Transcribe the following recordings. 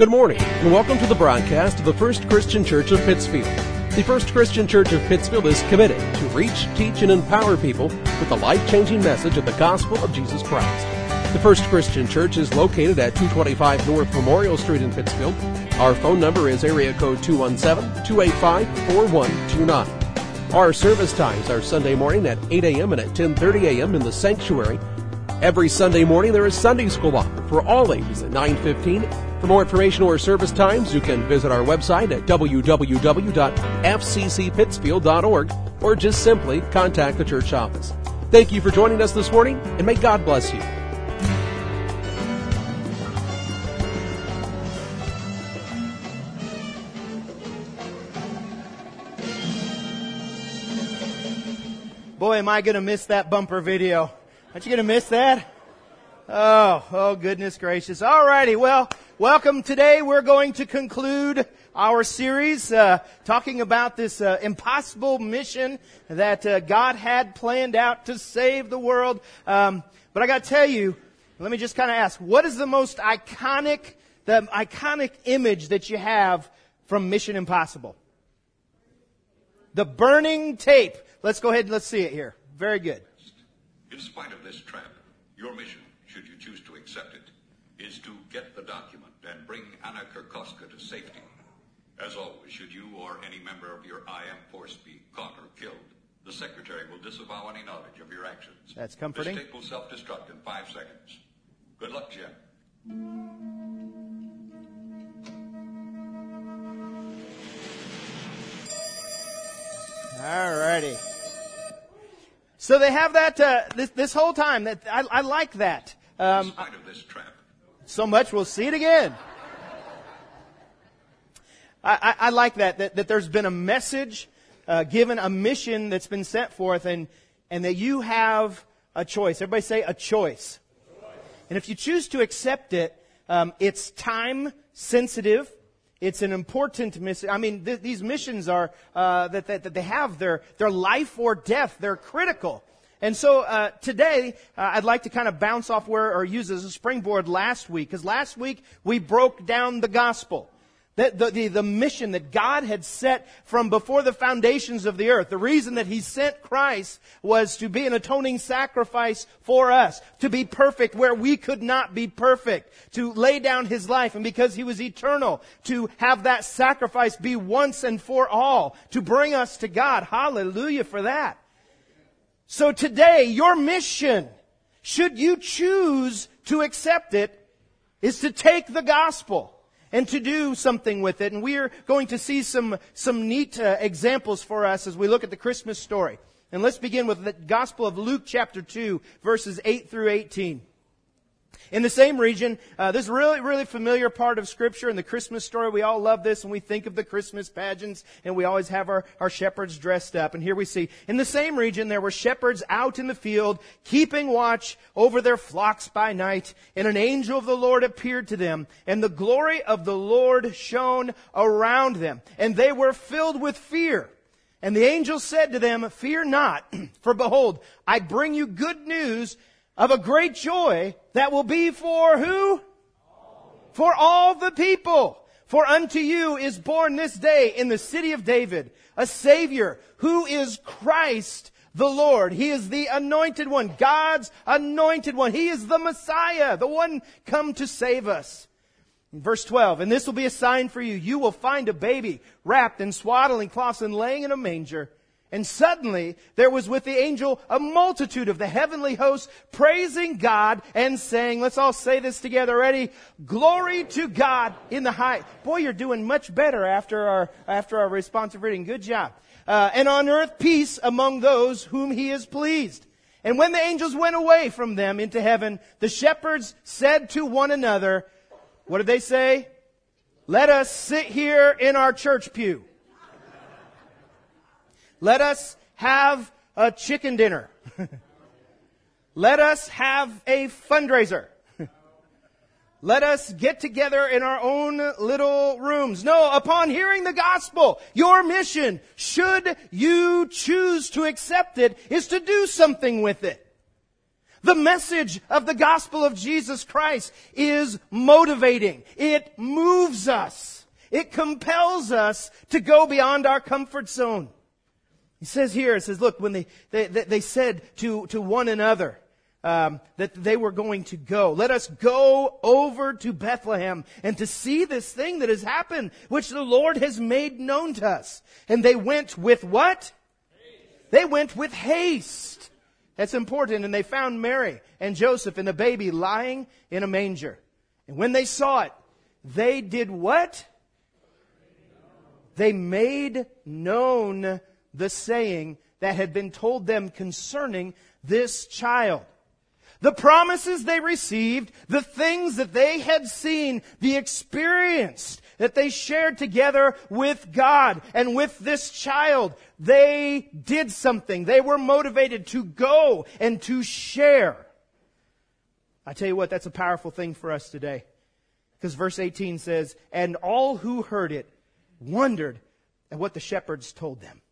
Good morning, and welcome to the broadcast of the First Christian Church of Pittsfield. The First Christian Church of Pittsfield is committed to reach, teach, and empower people with the life-changing message of the gospel of Jesus Christ. The First Christian Church is located at 225 North Memorial Street in Pittsfield. Our phone number is area code 217-285-4129. Our service times are Sunday morning at 8 a.m. and at 10:30 a.m. in the sanctuary. Every Sunday morning there is Sunday school offered for all ages at 9:15. For more information or service times, you can visit our website at www.fccpittsfield.org or just simply contact the church office. Thank you for joining us this morning, and may God bless you. Boy, am I going to miss that bumper video. Aren't you going to miss that? Oh, goodness gracious. All righty, well, welcome. Today we're going to conclude our series talking about this impossible mission that God had planned out to save the world. But I got to tell you, let me just kind of ask, what is the most iconic image that you have from Mission Impossible? The burning tape. Let's go ahead and let's see it here. Very good. In spite of this trap, your mission, should you choose to accept it, is to get the document and bring Anna Kurkoska to safety. As always, should you or any member of your IM force be caught or killed, the Secretary will disavow any knowledge of your actions. That's comforting. This tape will self-destruct in 5 seconds. Good luck, Jim. All righty. So they have that this whole time. That I like that. In spite of this trap. So much, we'll see it again. I like that there's been a message given, a mission that's been sent forth, and that you have a choice. Everybody say a choice. And if you choose to accept it, it's time sensitive. It's an important mission. I mean, these missions are that they have their life or death. They're critical. And so today, I'd like to kind of bounce off or use as a springboard last week, because last week we broke down the gospel. The mission that God had set from before the foundations of the earth. The reason that He sent Christ was to be an atoning sacrifice for us. To be perfect where we could not be perfect. To lay down His life. And because He was eternal, to have that sacrifice be once and for all. To bring us to God. Hallelujah for that. So today, your mission, should you choose to accept it, is to take the gospel and to do something with it. And we are going to see some neat examples for us as we look at the Christmas story. And let's begin with the Gospel of Luke chapter 2, verses 8 through 18. In the same region, this really familiar part of Scripture and the Christmas story. We all love this, and we think of the Christmas pageants, and we always have our shepherds dressed up. And here we see, in the same region, there were shepherds out in the field, keeping watch over their flocks by night. And an angel of the Lord appeared to them, and the glory of the Lord shone around them. And they were filled with fear. And the angel said to them, "Fear not, for behold, I bring you good news of a great joy that will be for who? For all the people. For unto you is born this day in the city of David a Savior, who is Christ the Lord." He is the anointed one, God's anointed one. He is the Messiah, the one come to save us. In verse 12, "And this will be a sign for you. You will find a baby wrapped in swaddling cloths and laying in a manger." And suddenly there was with the angel a multitude of the heavenly hosts praising God and saying, let's all say this together, ready? "Glory to God in the high." Boy, you're doing much better after our responsive reading. Good job. "And on earth peace among those whom He is pleased." And when the angels went away from them into heaven, the shepherds said to one another, what did they say? "Let us sit here in our church pew. Let us have a chicken dinner. Let us have a fundraiser. Let us get together in our own little rooms." No, upon hearing the gospel, your mission, should you choose to accept it, is to do something with it. The message of the gospel of Jesus Christ is motivating. It moves us. It compels us to go beyond our comfort zone. He says here, it says, look, when they said to one another that they were going to go, let us go over to Bethlehem and to see this thing that has happened, which the Lord has made known to us. And they went with what? They went with haste. That's important. And they found Mary and Joseph and the baby lying in a manger. And when they saw it, they did what? They made known the saying that had been told them concerning this child. The promises they received, the things that they had seen, the experience that they shared together with God and with this child, they did something. They were motivated to go and to share. I tell you what, that's a powerful thing for us today. Because verse 18 says, and all who heard it wondered at what the shepherds told them.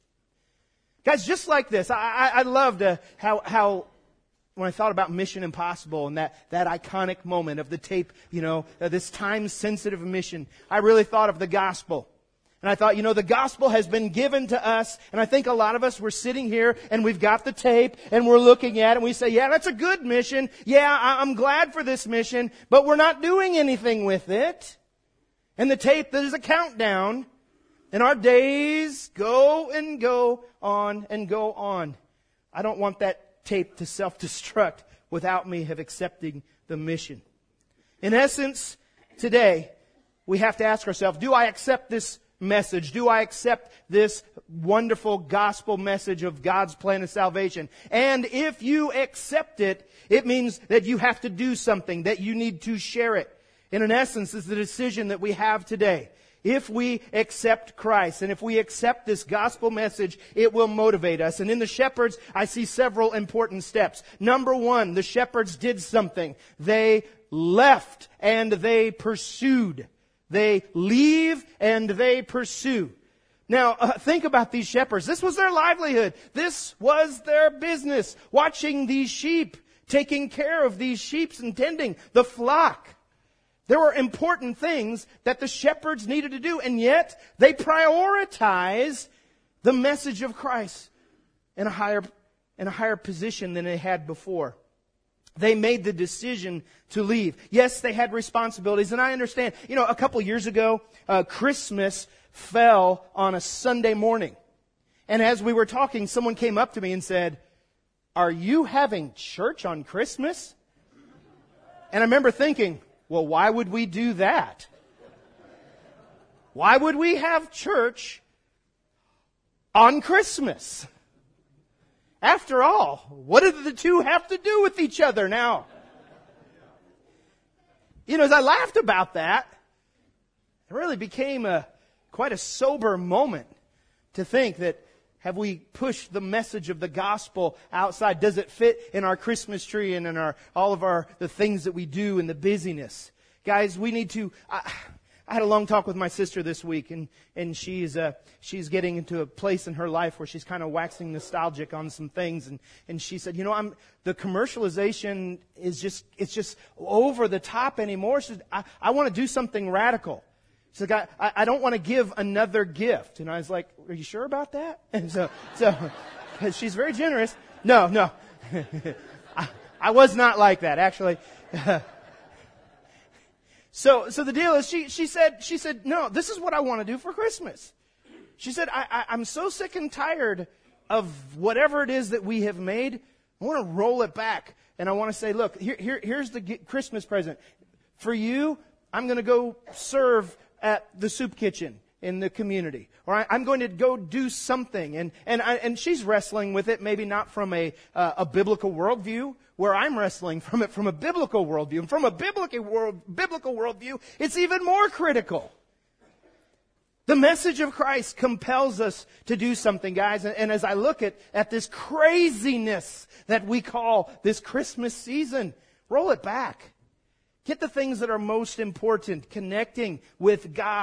Guys, just like this, I loved how when I thought about Mission Impossible and that iconic moment of the tape, this time-sensitive mission, I really thought of the gospel. And I thought, the gospel has been given to us, and I think a lot of us were sitting here and we've got the tape and we're looking at it and we say, yeah, that's a good mission. Yeah, I'm glad for this mission, but we're not doing anything with it. And the tape, there's a countdown, and our days go and go on and go on. I don't want that tape to self-destruct without me have accepting the mission. In essence, today, we have to ask ourselves, do I accept this message? Do I accept this wonderful gospel message of God's plan of salvation? And if you accept it, it means that you have to do something, that you need to share it. And in essence, it's the decision that we have today. If we accept Christ and if we accept this gospel message, it will motivate us. And in the shepherds, I see several important steps. Number one, the shepherds did something. They left and they pursued. They leave and they pursue. Now, think about these shepherds. This was their livelihood. This was their business. Watching these sheep, taking care of these sheep and tending the flock. There were important things that the shepherds needed to do, and yet they prioritized the message of Christ in a higher position than they had before. They made the decision to leave. Yes, they had responsibilities, and I understand. A couple years ago, Christmas fell on a Sunday morning. And as we were talking, someone came up to me and said, "Are you having church on Christmas?" And I remember thinking, well, why would we do that? Why would we have church on Christmas? After all, what do the two have to do with each other now? As I laughed about that, it really became quite a sober moment to think that, have we pushed the message of the gospel outside? Does it fit in our Christmas tree and in all of the things that we do and the busyness? Guys, we need to. I had a long talk with my sister this week, and she's getting into a place in her life where she's kind of waxing nostalgic on some things, and she said, the commercialization is just over the top anymore. She said, I want to do something radical. She's like, I don't want to give another gift. And I was like, are you sure about that? And so she's very generous. No. I was not like that, actually. So the deal is, she said, no, this is what I want to do for Christmas. She said, I'm so sick and tired of whatever it is that we have made. I want to roll it back. And I want to say, look, here's the Christmas present. For you, I'm going to go serve at the soup kitchen in the community, or I'm going to go do something, and she's wrestling with it, maybe not from a biblical worldview, where I'm wrestling from it from a biblical worldview, and from a biblical worldview, it's even more critical. The message of Christ compels us to do something, guys, and as I look at this craziness that we call this Christmas season, roll it back. Get the things that are most important, connecting with God,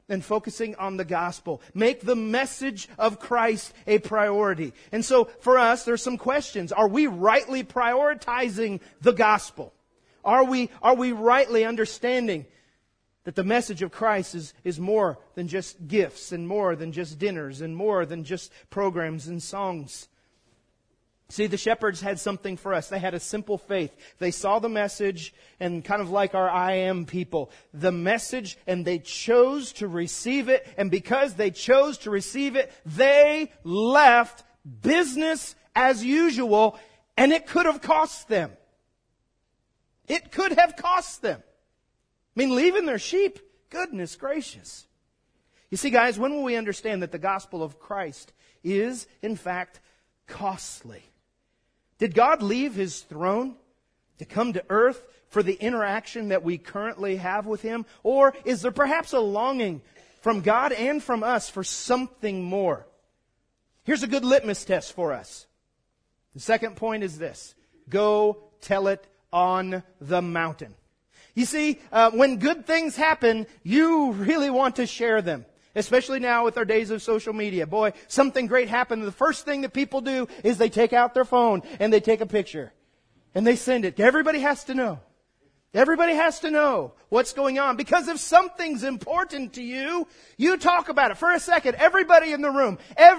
and focusing on the gospel. Make the message of Christ a priority. And so for us, there's some questions. Are we rightly prioritizing the gospel? Are we rightly understanding that the message of Christ is more than just gifts and more than just dinners and more than just programs and songs? See, the shepherds had something for us. They had a simple faith. They saw the message, and kind of like our I am people, the message, and they chose to receive it. And because they chose to receive it, they left business as usual, and it could have cost them. It could have cost them. I mean, leaving their sheep, goodness gracious. You see, guys, when will we understand that the gospel of Christ is, in fact, costly? Did God leave His throne to come to earth for the interaction that we currently have with Him? Or is there perhaps a longing from God and from us for something more? Here's a good litmus test for us. The second point is this: go tell it on the mountain. You see, when good things happen, you really want to share them. Especially now with our days of social media. Boy, something great happened. The first thing that people do is they take out their phone and they take a picture. And they send it. Everybody has to know. Everybody has to know what's going on. Because if something's important to you, you talk about it. For a second, everybody in the room,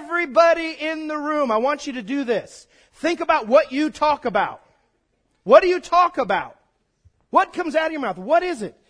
I want you to do this. Think about what you talk about. What do you talk about? What comes out of your mouth? What is it?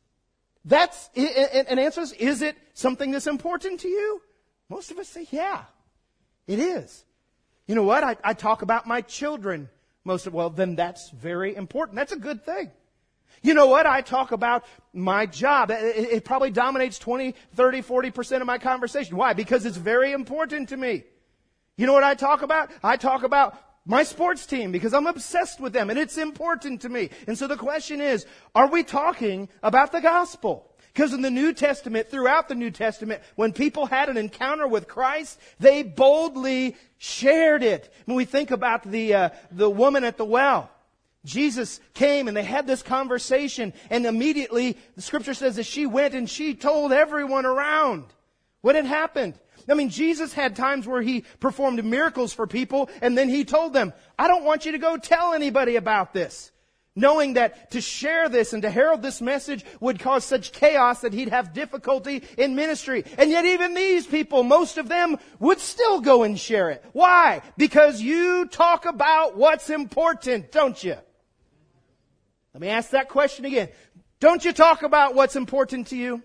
An answer is it something that's important to you? Most of us say, yeah, it is. You know what? I talk about my children then that's very important. That's a good thing. You know what? I talk about my job. It probably dominates 20, 30, 40% of my conversation. Why? Because it's very important to me. You know what I talk about? I talk about my sports team because I'm obsessed with them and it's important to me. And so the question is, are we talking about the gospel? Because in the New Testament, throughout the New Testament, when people had an encounter with Christ, they boldly shared it. When we think about the woman at the well, Jesus came and they had this conversation, and immediately the Scripture says that she went and she told everyone around what had happened. I mean, Jesus had times where He performed miracles for people, and then He told them, I don't want you to go tell anybody about this. Knowing that to share this and to herald this message would cause such chaos that He'd have difficulty in ministry. And yet even these people, most of them, would still go and share it. Why? Because you talk about what's important, don't you? Let me ask that question again. Don't you talk about what's important to you?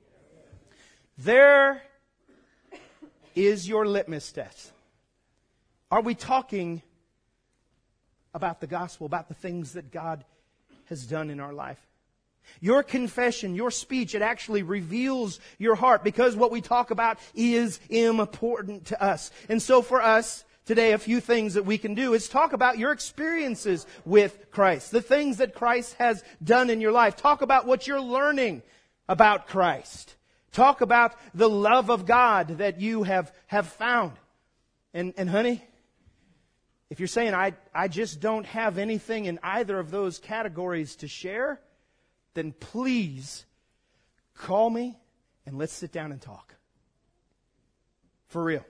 There is your litmus test. Are we talking about the gospel, about the things that God has done in our life? Your confession, your speech, it actually reveals your heart, because what we talk about is important to us. And so for us today, a few things that we can do is talk about your experiences with Christ, the things that Christ has done in your life. Talk about what you're learning about Christ. Talk about the love of God that you have found. And honey, if you're saying, I just don't have anything in either of those categories to share, then please call me and let's sit down and talk. For real.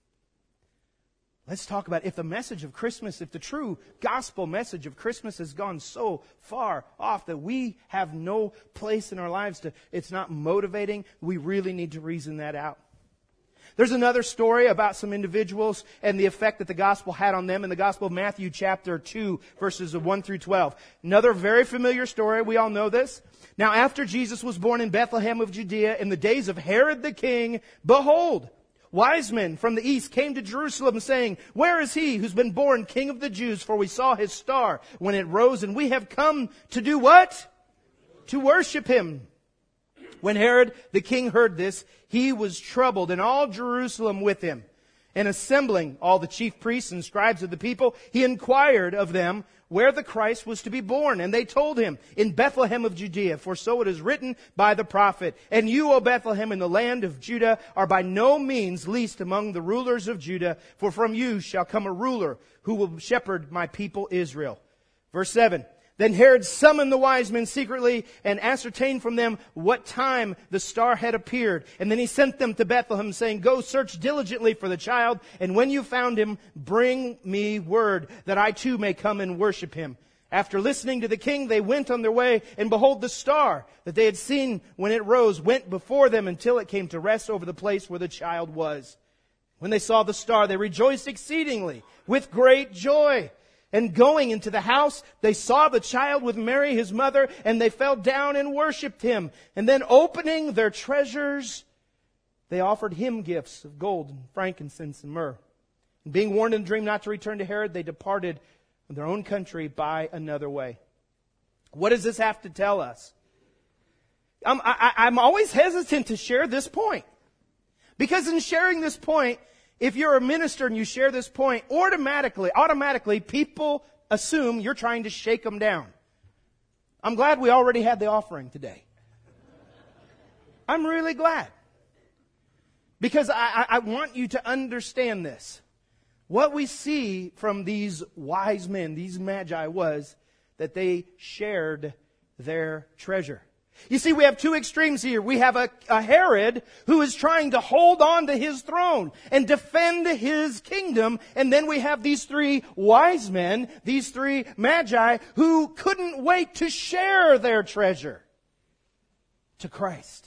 Let's talk about if the message of Christmas, if the true gospel message of Christmas has gone so far off that we have no place in our lives it's not motivating, we really need to reason that out. There's another story about some individuals and the effect that the gospel had on them in the Gospel of Matthew chapter 2, verses 1 through 12. Another very familiar story. We all know this. Now, after Jesus was born in Bethlehem of Judea in the days of Herod the king, behold, wise men from the east came to Jerusalem saying, where is he who's been born King of the Jews? For we saw his star when it rose, and we have come to do what? To worship him. When Herod the king heard this, he was troubled, and all Jerusalem with him. And assembling all the chief priests and scribes of the people, he inquired of them where the Christ was to be born. And they told him, in Bethlehem of Judea, for so it is written by the prophet, and you, O Bethlehem, in the land of Judah, are by no means least among the rulers of Judah, for from you shall come a ruler who will shepherd my people Israel. Verse 7. Then Herod summoned the wise men secretly and ascertained from them what time the star had appeared. And then he sent them to Bethlehem, saying, "Go search diligently for the child, and when you found him, bring me word, that I too may come and worship him." After listening to the king, they went on their way, and behold, the star that they had seen when it rose went before them until it came to rest over the place where the child was. When they saw the star, they rejoiced exceedingly with great joy. And going into the house, they saw the child with Mary, his mother, and they fell down and worshipped him. And then opening their treasures, they offered him gifts of gold and frankincense and myrrh. And being warned in a dream not to return to Herod, they departed from their own country by another way. What does this have to tell us? I'm always hesitant to share this point. Because in sharing this point, if you're a minister and you share this point, automatically people assume you're trying to shake them down. I'm glad we already had the offering today. I'm really glad. Because I want you to understand this. What we see from these wise men, these magi, was that they shared their treasure. You see, we have two extremes here. We have a Herod who is trying to hold on to his throne and defend his kingdom. And then we have these three wise men, these three magi, who couldn't wait to share their treasure to Christ.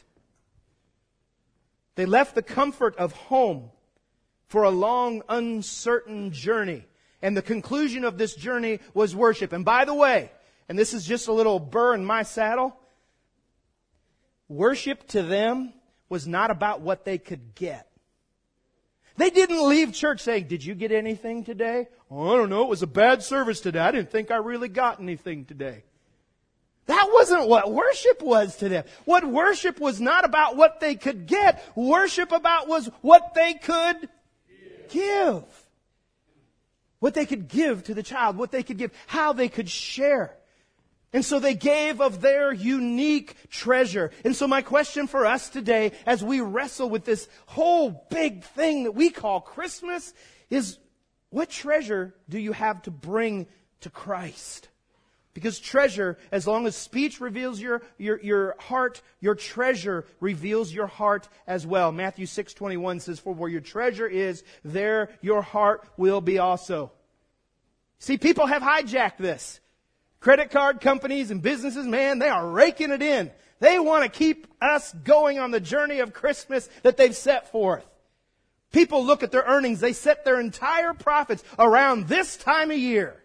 They left the comfort of home for a long, uncertain journey. And the conclusion of this journey was worship. And by the way, and this is just a little burr in my saddle, worship to them was not about what they could get. They didn't leave church saying, "Did you get anything today?" "Oh, I don't know. It was a bad service today. I didn't think I really got anything today." That wasn't what worship was to them. What worship was not about what they could get. Worship was what they could give. What they could give to the child. What they could give. How they could share. And so they gave of their unique treasure. And so my question for us today, as we wrestle with this whole big thing that we call Christmas, is what treasure do you have to bring to Christ? Because treasure, as long as speech reveals your heart, your treasure reveals your heart as well. Matthew 6:21 says, "For where your treasure is, there your heart will be also." See, people have hijacked this. Credit card companies and businesses, man, they are raking it in. They want to keep us going on the journey of Christmas that they've set forth. People look at their earnings. They set their entire profits around this time of year.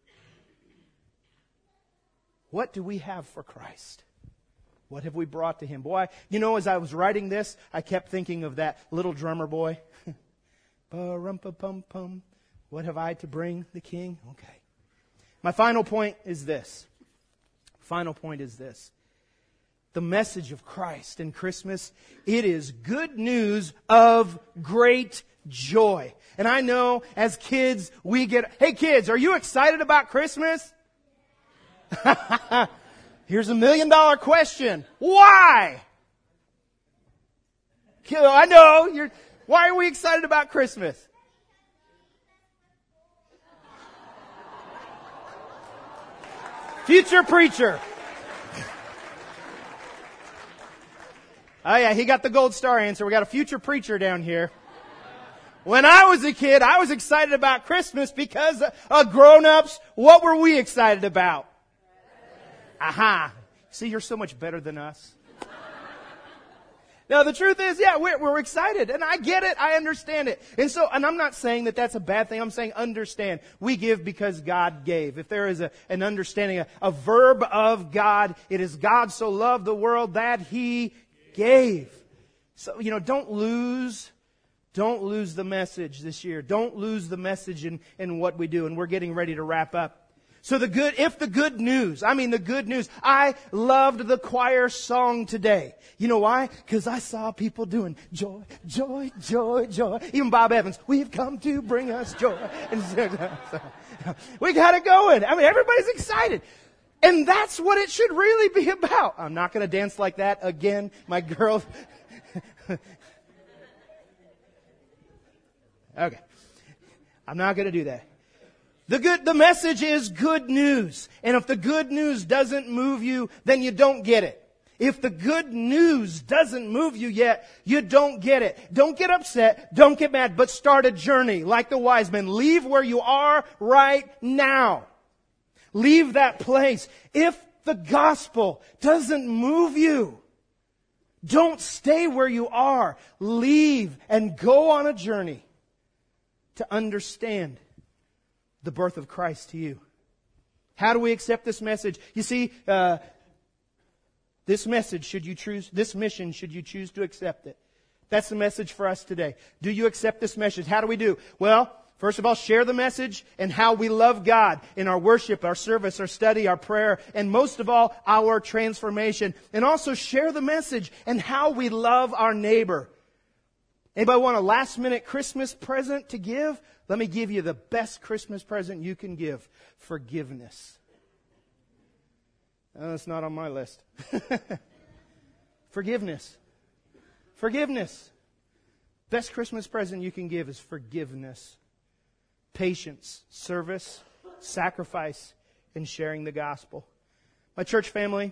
What do we have for Christ? What have we brought to Him? Boy, as I was writing this, I kept thinking of that little drummer boy. Ba-rum-pa-pum-pum. What have I to bring the King? Okay. My final point is this. The message of Christ in Christmas, it is good news of great joy. And I know as kids, hey kids, are you excited about Christmas? Here's $1 million question. Why? I know, why are we excited about Christmas? Future preacher. Oh yeah, he got the gold star answer. We got a future preacher down here. When I was a kid, I was excited about Christmas because grown-ups, what were we excited about? Aha. See, you're so much better than us. Now, the truth is, yeah, we're excited. And I get it. I understand it. And I'm not saying that that's a bad thing. I'm saying understand. We give because God gave. If there is an understanding, a verb of God, it is God so loved the world that He gave. So, don't lose the message this year. Don't lose the message in what we do. And we're getting ready to wrap up. So the good news, I loved the choir song today. You know why? Because I saw people doing joy, joy, joy, joy. Even Bob Evans, we've come to bring us joy. And we got it going. Everybody's excited. And that's what it should really be about. I'm not going to dance like that again. My girl. Okay. I'm not going to do that. The message is good news. And if the good news doesn't move you, then you don't get it. If the good news doesn't move you yet, you don't get it. Don't get upset. Don't get mad. But start a journey like the wise men. Leave where you are right now. Leave that place. If the gospel doesn't move you, don't stay where you are. Leave and go on a journey to understand the birth of Christ to you. How do we accept this message? You see, this mission, should you choose to accept it? That's the message for us today. Do you accept this message? How do we do? Well, first of all, share the message and how we love God in our worship, our service, our study, our prayer, and most of all, our transformation. And also share the message and how we love our neighbor. Anybody want a last-minute Christmas present to give? Let me give you the best Christmas present you can give. Forgiveness. That's not on my list. Forgiveness. Forgiveness. Best Christmas present you can give is forgiveness. Patience, service, sacrifice, and sharing the gospel. My church family,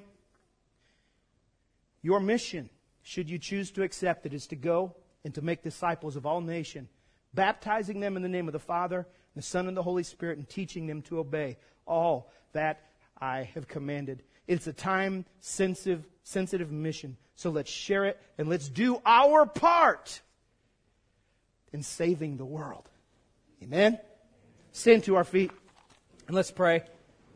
your mission, should you choose to accept it, is to go and to make disciples of all nations, baptizing them in the name of the Father, the Son, and the Holy Spirit, and teaching them to obey all that I have commanded. It's a time-sensitive mission. So let's share it and let's do our part in saving the world. Amen? Stand to our feet and let's pray.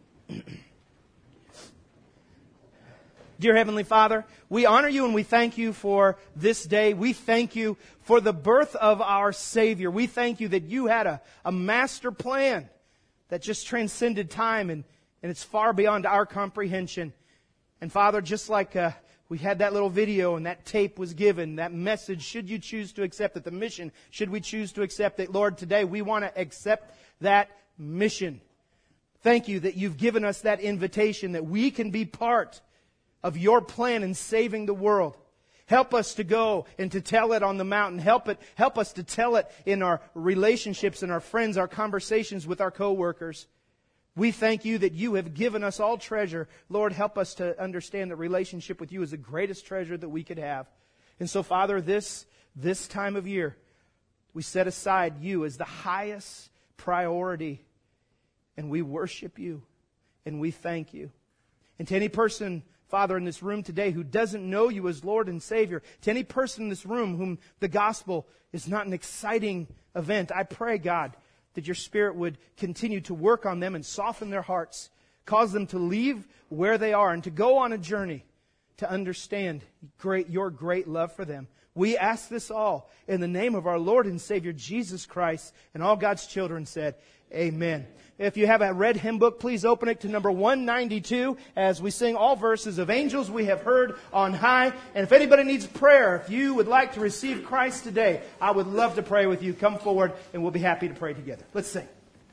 Dear Heavenly Father, we honor you and we thank you for this day. We thank you for the birth of our Savior. We thank you that you had a master plan that just transcended time and it's far beyond our comprehension. And Father, just like we had that little video and that tape was given, that message, should you choose to accept it, the mission, should we choose to accept it, Lord, today we want to accept that mission. Thank you that you've given us that invitation that we can be part of your plan in saving the world. Help us to go and to tell it on the mountain. Help us to tell it in our relationships and our friends, our conversations with our coworkers. We thank you that you have given us all treasure. Lord, help us to understand that relationship with you is the greatest treasure that we could have. And so, Father, this time of year, we set aside you as the highest priority. And we worship you. And we thank you. And to any person, Father, in this room today who doesn't know you as Lord and Savior, to any person in this room whom the gospel is not an exciting event, I pray, God, that your Spirit would continue to work on them and soften their hearts, cause them to leave where they are and to go on a journey to understand your great love for them. We ask this all in the name of our Lord and Savior, Jesus Christ, and all God's children said, amen. If you have a red hymn book, please open it to number 192 as we sing all verses of Angels We Have Heard on High. And if anybody needs prayer, if you would like to receive Christ today, I would love to pray with you. Come forward and we'll be happy to pray together. Let's sing.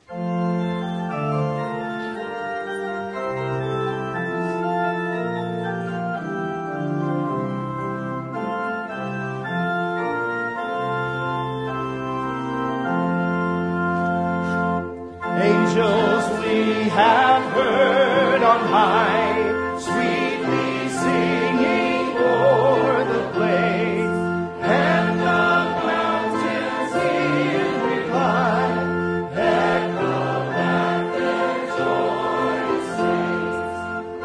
Angels we have heard on high, sweetly singing o'er the plain, and the mountains in reply echo back their joyous strains.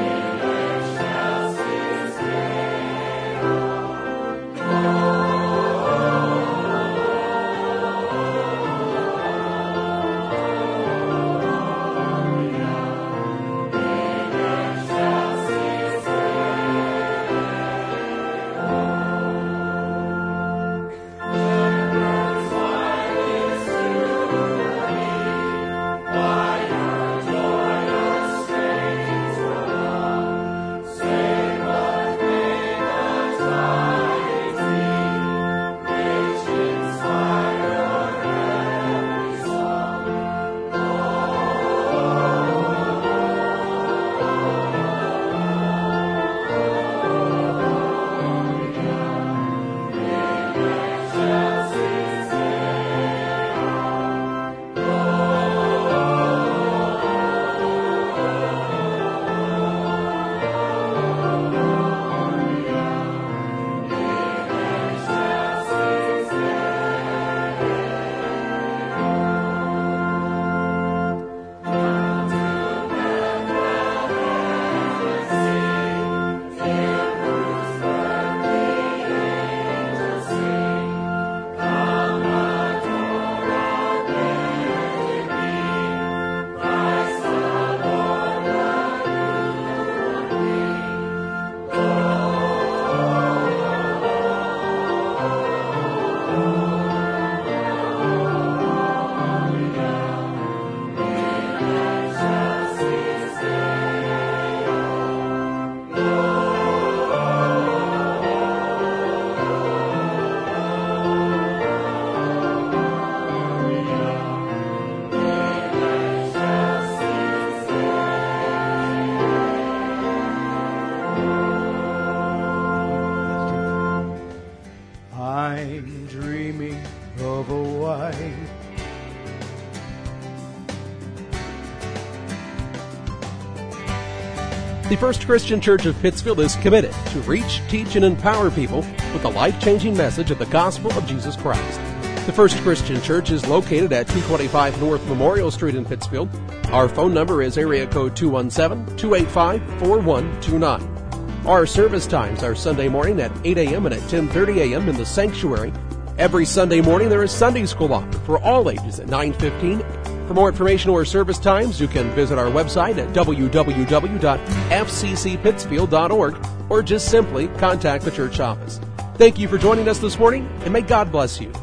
Oh, The First Christian Church of Pittsfield is committed to reach, teach, and empower people with the life-changing message of the gospel of Jesus Christ. The First Christian Church is located at 225 North Memorial Street in Pittsfield. Our phone number is area code 217-285-4129. Our service times are Sunday morning at 8 a.m. and at 10:30 a.m. in the sanctuary. Every Sunday morning there is Sunday school offered for all ages at 9:15. For more information or service times, you can visit our website at www.fccpittsfield.org or just simply contact the church office. Thank you for joining us this morning, and may God bless you.